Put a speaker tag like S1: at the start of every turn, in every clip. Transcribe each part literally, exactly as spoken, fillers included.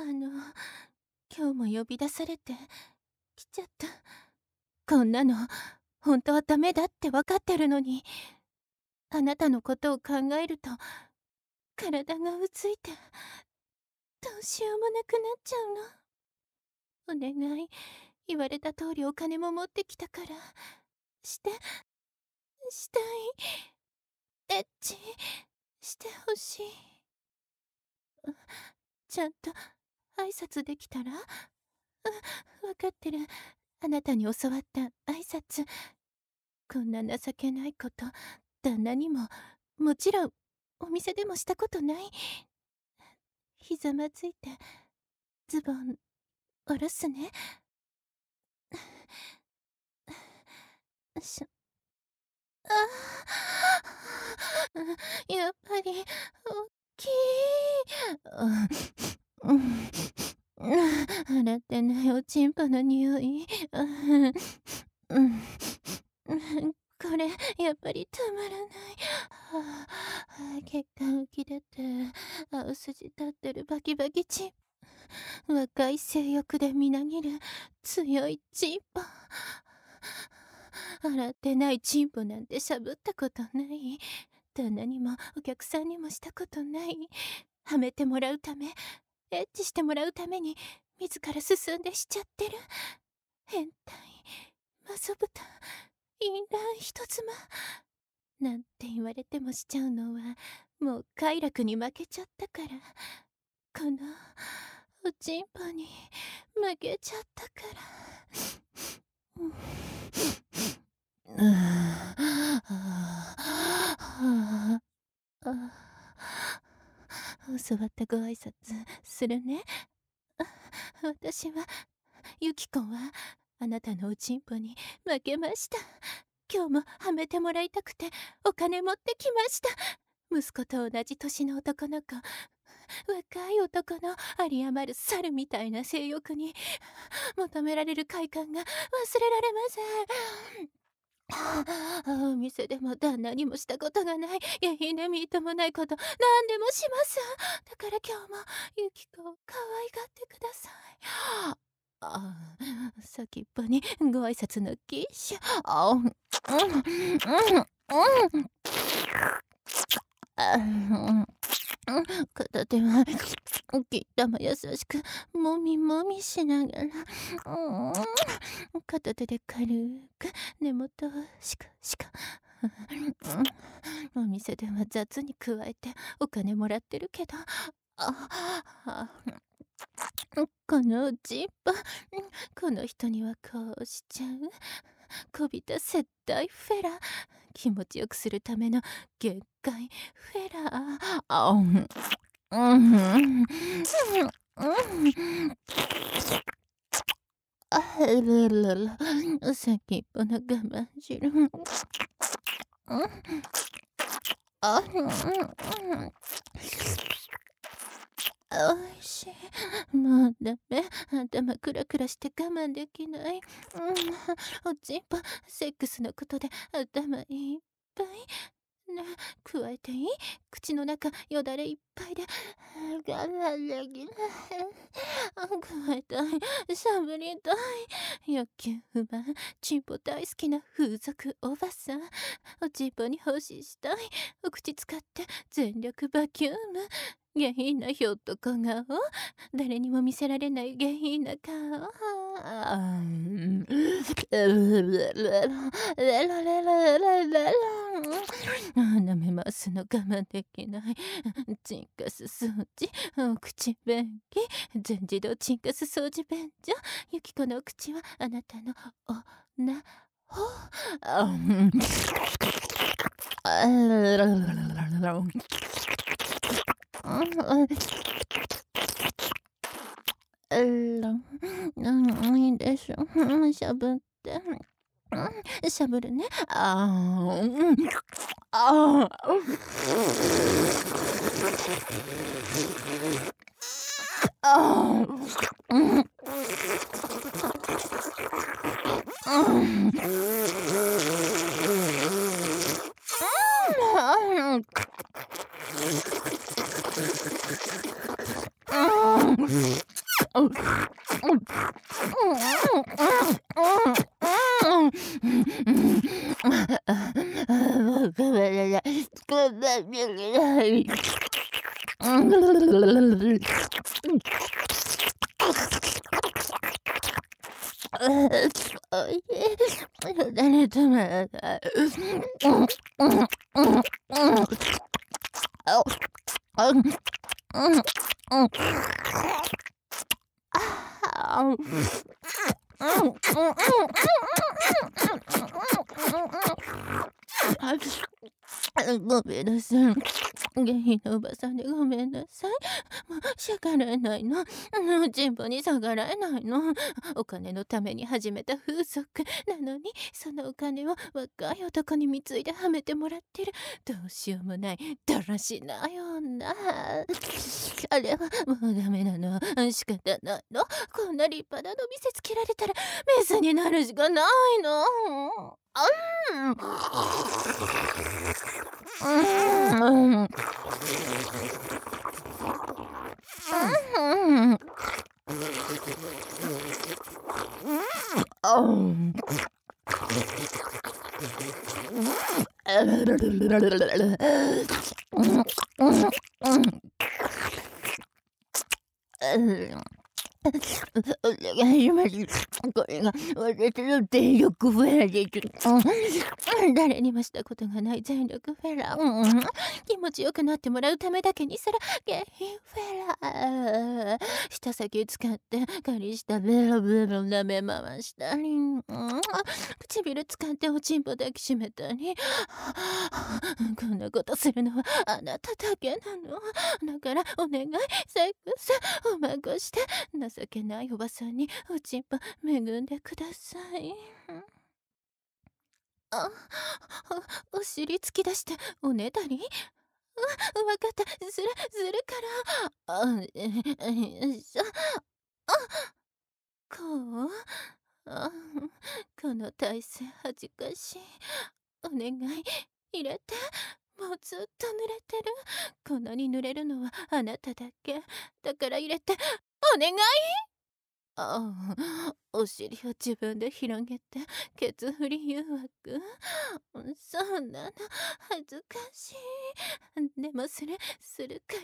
S1: の、今日も呼び出されて来ちゃった。こんなの本当はダメだって分かってるのに、あなたのことを考えると体がうついてどうしようもなくなっちゃうの。お願い、言われた通りお金も持ってきたからしてしたい。エッチしてほしい。ちゃんと挨拶できたら。分かってる。あなたに教わった挨拶。こんな情けないこと旦那にももちろんお店でもしたことない。ひざまずいてズボン下ろすね。しああ、やっぱりおっきい。うん、洗ってないおちんぽの匂い。うん、これやっぱりたまらない。はあ、血管浮き出て青筋立ってるバキバキチン。若い性欲でみなぎる強いチンポ。洗ってないチンポなんてしゃぶったことない。旦那にもお客さんにもしたことない。はめてもらうため、エッチしてもらうために自ら進んでしちゃってる。変態、マソブタ、淫乱人妻なんて言われてもしちゃうのはもう快楽に負けちゃったから。このおちんぽに負けちゃったから。うん教わったご挨拶するね。私はユキコはあなたのおちんぽに負けました。今日もはめてもらいたくてお金持ってきました。息子と同じ年の男の子、若い男の有り余る猿みたいな性欲に求められる快感が忘れられません。お店でも旦那にもしたことがない下品でみっともないこと何でもします。だから今日もユキコを可愛がってください。あ、先っぽにご挨拶のキッシュ。あ、うん、うん、うん、片手はきったま優しくもみもみしながら、うん、片手で軽く根元をしかしか、うん、お店では雑に加えてお金もらってるけど、ああ、このおちんぽ、この人にはこうしちゃう。こびた接待フェラ、気持ちよくするための限界フェラ。あ、うん、うん、うん、あららら、先っぽの我慢汁。うん、あ、うん、おいしい。もうダメ。頭クラクラして我慢できない。うん、おちんぽ、セックスのことで頭いっぱい。ね、加えていい？口の中よだれいっぱいで我慢できない。加えたい、しゃぶりたい。欲求不満、チンポ大好きな風俗おばさん。おちんぽに奉仕したい。お口使って全力バキューム。下品なひょっとこ顔、誰にも見せられない下品な顔。舐めますの我慢できない。チンカス掃除、お口便器、全自動チンカス掃除便所。ユキコのお口はあなたのおなほ。うん、いいでしょ。しゃぶって。うん、しゃぶるね。あー、うん、あー、あー、うん、うん、うん。 誰ともないごめんなさい。下品なおばさんでごめんなさい。もう逆らえないの。人望に逆らえないの。お金のために始めた風俗なのに、そのお金を若い男に貢いではめてもらってる。どうしようもないだらしない女。あれはもうダメなの。仕方ないの。こんな立派なの見せつけられたらメスになるしかないの。うんうんうんお願いします。これが私の全力フェラです。うん、誰にもしたことがない全力フェラ。うん、気持ちよくなってもらうためだけにする下品フェラ。舌先使って狩りしたベロベロ舐め回したり、うん、唇使っておちんぽ抱きしめたり。こんなことするのはあなただけなの。だからお願い、セックスおまごして情けないおばさんにおちんぽ恵んでください。あ、お尻突き出しておねだり。わわかった、するするから。あ、ええしょ。あ、こう。あ、この体勢恥ずかしい。お願い入れて。もうずっと濡れてる。こんなに濡れるのはあなただけだから入れてお願い。ああ、お尻を自分で広げてケツ振り誘惑。そんなの恥ずかしい。でもそれするから。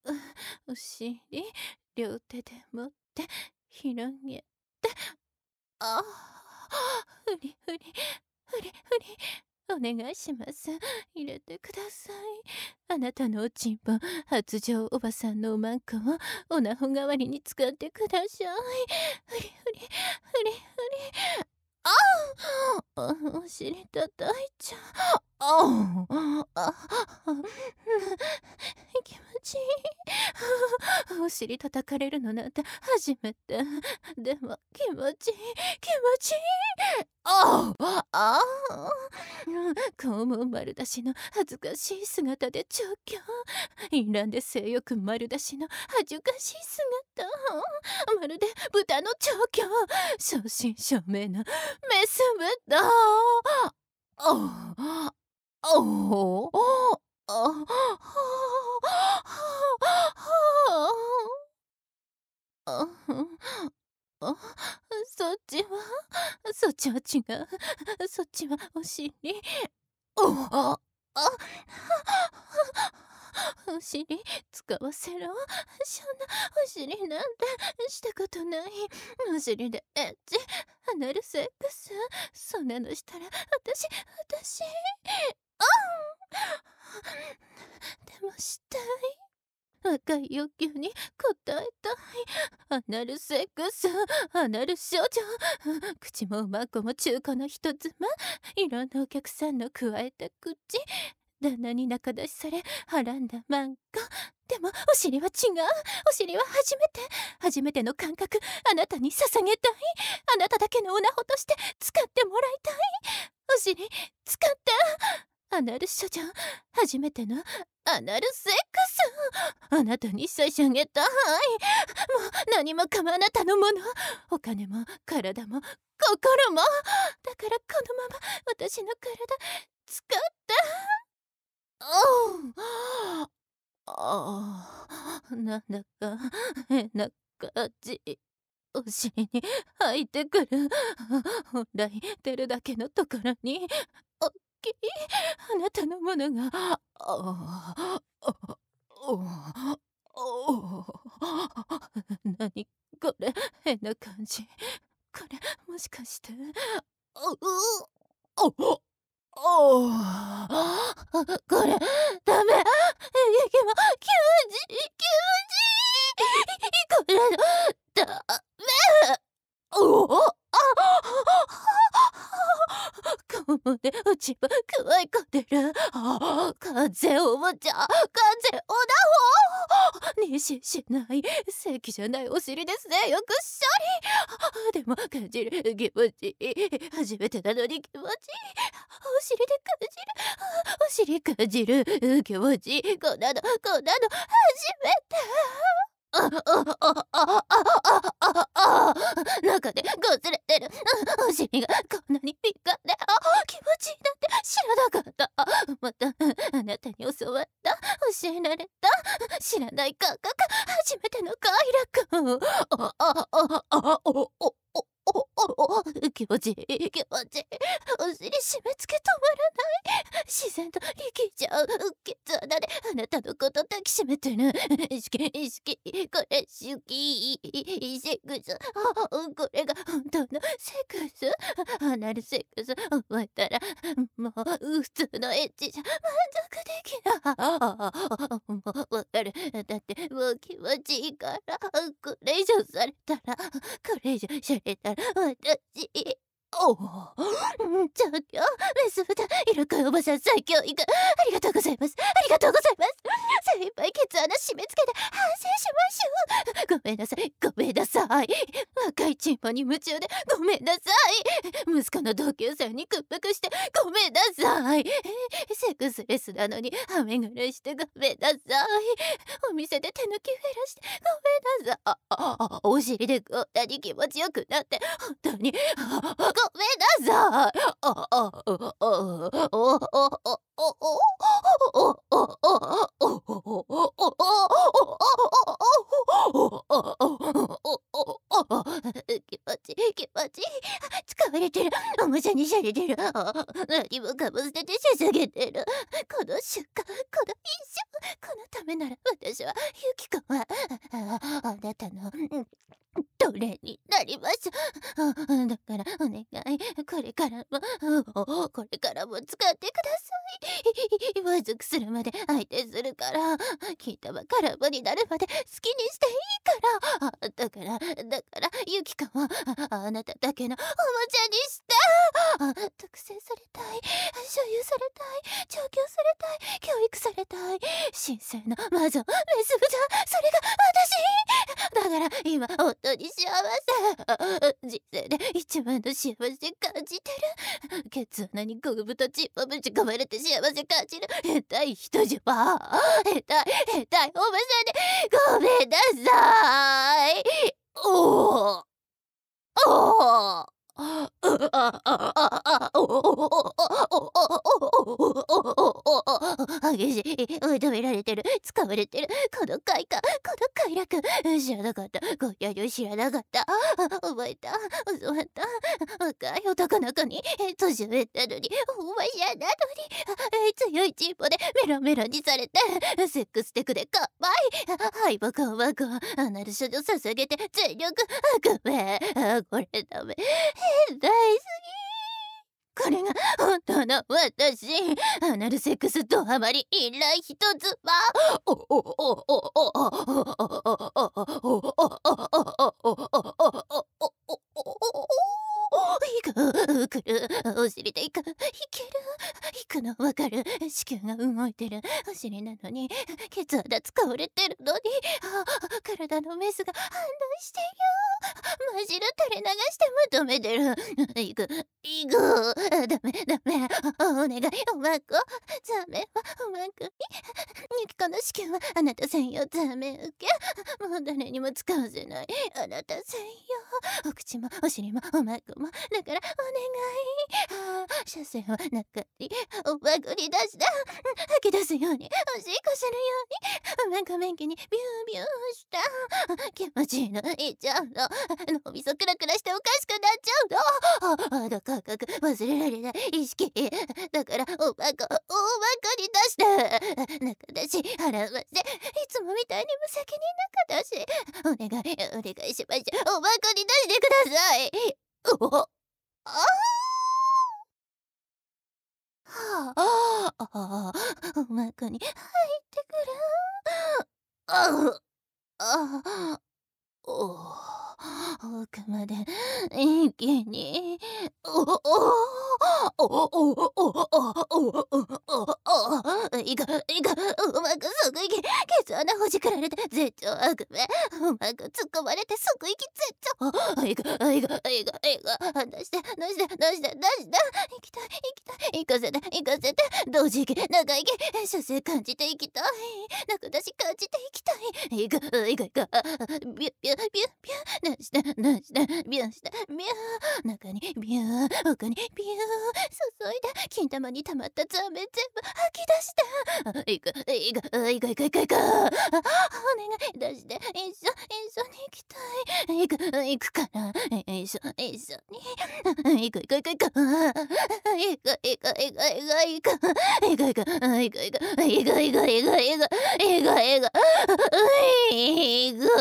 S1: うお尻両手で持って広げて。ああ、ふりふりふりふり。お願いします。入れてください。あなたのおちんぽ、発情おばさんのおまんこをおなほ代わりに使ってください。ふりふり、ふりふり。ああ、お尻叩いちゃう。ああ、あ気持ちいい。お尻叩かれるのなんて初めて。でも気持ちいい、気持ちいい。ああ、ああ、肛門丸出しの恥ずかしい姿で調教。淫乱で性欲丸出しの恥ずかしい姿。まるで豚の調教。正真正銘のメス豚。ああ、おお、ああ、あ、そっちはそっちは違う。そっちはお尻。おあ、あ、お尻使わせろ。そんなお尻なんてしたことない。お尻でエッチ、アナルセックス。そんなのしたら私、私、あんでもしたい。若い欲求に応えたい。アナルセックス、アナル少女。口もまこも中古の人妻。いろんなお客さんの加えた口。旦那に仲出しされはらんだマンコ。でもお尻は違う。お尻は初めて初めての感覚、あなたに捧げたい。あなただけのオナホとして使ってもらいたい。お尻使って。アナル処女、初めてのアナルセックス、あなたに差し上げたい。もう何もかもあなたのもの。お金も体も心も。だからこのまま私の体使って。おうああ、なんだか変な感じ、お尻に入ってくる。本来出るだけのところにおっきいあなたのものが、ああ、あ、おお、なにこれ、変な感じ。これもしかして、おうおおおあ、これダメ。息もきゅうじ、きゅうじ、これダメ。おお、あ、肛門でうちばくわえかんでる。あ、風をもちゃ、風をだほ。妊娠しない、正規じゃないお尻ですね。よくしゃり。でも感じる気持ちいい。初めてなのに気持ちいい。お尻で感じる。お尻感じる気持ちいい。こんなの、こんなの初めて。あ、あ、あ、あ、あ、あ、あ、あ、中でこすれてる。お尻がこんなにピカで、あ、気持ちいいなんて知らなかった。またあなたに教わった、教えられた、知らない感覚、初めての快楽。あ、あ、あ、あ、お、お、お、お、お、お、気持ちいい、気持ちいい。お尻締め付け止まらない。自然と力んじゃう。ケツ穴であなたのこと抱きしめてる。好き、好き、これ好き。セックス。あ、これが本当のセックス。アナルセックス終わったら、もう普通のエッチじゃ満足できない。もうわかる。だってもう気持ちいいから。これ以上されたら、これ以上されたら私、おお、状況、メス豚、イルカおばさん最強イカ。ありがとうございます。ありがとうございます。精一杯ケツ穴締め付けて反省しましょう。ごめんなさい、ごめんなさい。若いチンポに夢中でごめんなさい。息子の同級生に屈服してごめんなさい。セックスレスなのにはめぐらしてごめんなさい。お店で手抜きフェラしてごめんなさい。あ、あ、あ、お尻でこんなに気持ちよくなって本当にあ、ごめんなさい。あ、あ、あ、あ、お、お、お、お、お、気持ちいい、気持ちいい。使われてる。おもちゃにされてる。何もかも捨てて捧げてる。この瞬間、この一瞬、このためなら私はユキコはあ、あなたの奴隷になります。だからお願い、これからも、これからも使ってください。満足するまで相手するから、金玉空っぽになるまで好きにしていいから。だから、だから、ユキコはああなただけのおもちゃにして。特製されたい、所有されたい、調教されたい、教育されたい、神聖な魔女、メス豚、それが私。だから今本当に幸せ。人生で一番の幸せ感じてる。ケツ穴にゴムとチンポぶち込まれて幸せ感じる。変態人じゃ。変態、変態おばさんでごめんなさい。おおおお激しい、認められてる、使われてる、この快感、この快楽、知らなかった、こんなに知らなかった、覚えた、教わった、若い男の子に、年上なのに、おばさんなのに、強いチンポでメロメロにされて、セックステクで乾杯、敗北をバカ、アナル処女捧げて全力、ごめん、これダメ。大好き。これが本当の私。アナルセックスとハマりインライ一つはおおおおおおおおいくくるお尻でいくいけるいくのわかる子宮が動いてるお尻なのにケツ穴使われてるのに体のメスが反応している汁垂れ流して求めてる。行く行く。ダメダメ。お願いおまこ。ザメはおまこに。ゆきこの子宮はあなた専用ザメ受け。もう誰にも使わせないあなた専用。お口もお尻もおまこもだからお願い。ああ、射線を中におまこに出した吐き出すようにおしっこするようにおまこ便器にビュービューした気持ちいいのいっちゃうの脳みそクラクラしておかしくなっちゃうのあの感覚忘れられない意識だからおまこおまこに出して中出し払わせいつもみたいに無責任な形お願いお願いしますおまこに出してくださいおああはあ、ああ、おまこに入ってくる。ああ、あお奥まで一気におおおおおおおおおいかいかうまくすぐ息ケツ穴ほじくられて絶頂悪夢うまく突っ込まれてすぐ息絶頂いかいかいかいか出して出して出して出して行きたい行きたい行かせて行かせて同時期長生き射精感じていきたい中出し感じていきたいいかいかいかビュビュビュビュ出して出してビュしてビュー中にビュー奥にビュー注いで金玉に溜まったザメ全部吐き出していくいくいくいくいくいくお願い出して一緒一緒に行きたい行く行くから一緒一緒に行く行く行く行く行く行く行く行く行く行く行く行く行く行く行く行く行く行く行く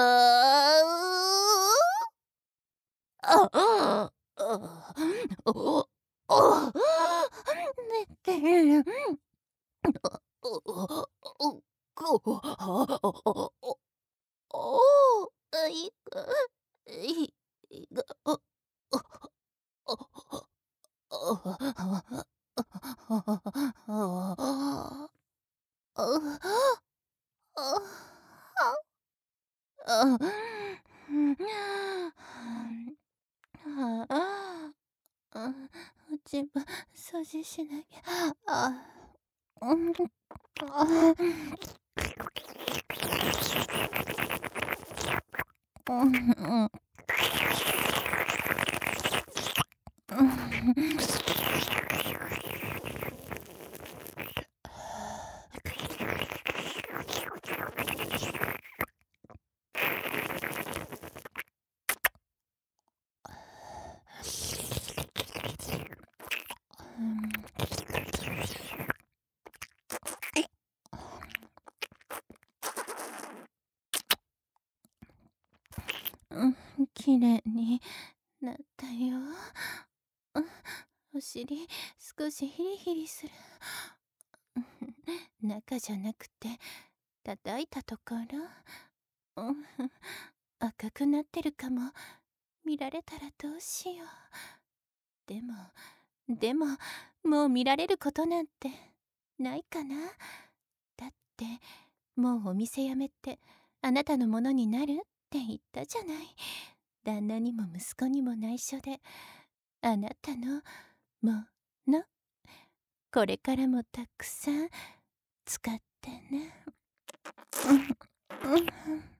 S1: ああおお寝てるおおおこおおおいくいくおお自分掃除しなきゃ。あ、うん、あ、うん、うん。うん、きれいになったよ。うん、お尻少しヒリヒリする。中じゃなくて叩いたところ、うん、赤くなってるかも。見られたらどうしよう。でもでももう見られることなんてないかな。だってもうお店辞めてあなたのものになるって言ったじゃない。旦那にも息子にも内緒であなたのものこれからもたくさん使ってね。うんうん